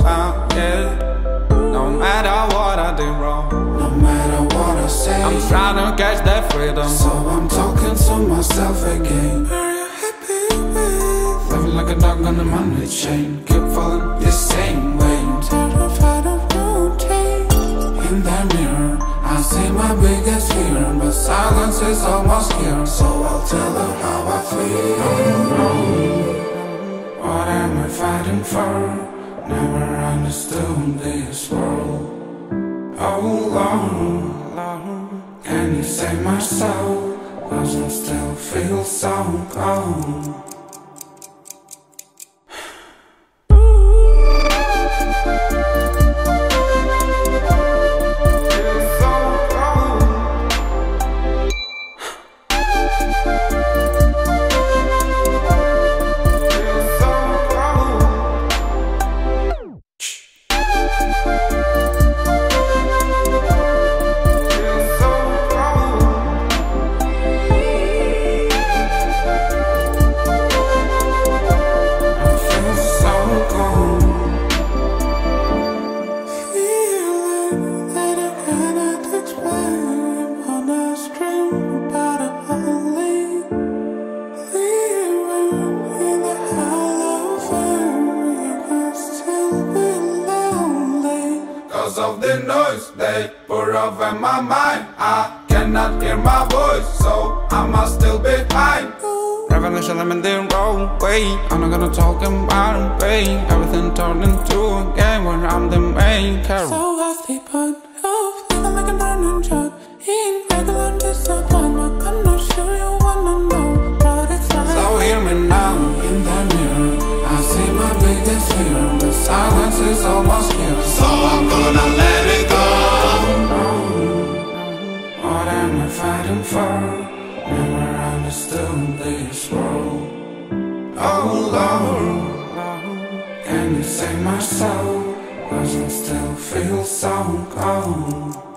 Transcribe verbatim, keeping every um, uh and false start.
close, uh, yeah. No matter what I did wrong, no matter what I say, I'm trying to catch that freedom. So I'm talking to myself again. Are you happy with living like a dog on a Monday chain? Keep falling the same way, terrified of routine. In the mirror, I see my biggest fear, but silence is almost here. So I'll tell her how I feel. What am I fighting for? Never understood this world. Oh Lord, can you save my soul? Cause I still feel so cold. Cause of the noise they pour over my mind, I cannot hear my voice, so I must still be high. Revelation, I'm in the wrong way. I'm not gonna talk about pain. Everything turned into a game where I'm the main character. So I sleep on off, living like a burning jug. In regular disappointment, I'm not sure you wanna know what it's like. So hear me now, in the mirror I see my biggest fear. The silence is almost here, so I'm gonna let it go. What am I fighting for? Never understood this world. Oh Lord, can you save my soul? Cause I still feel so cold.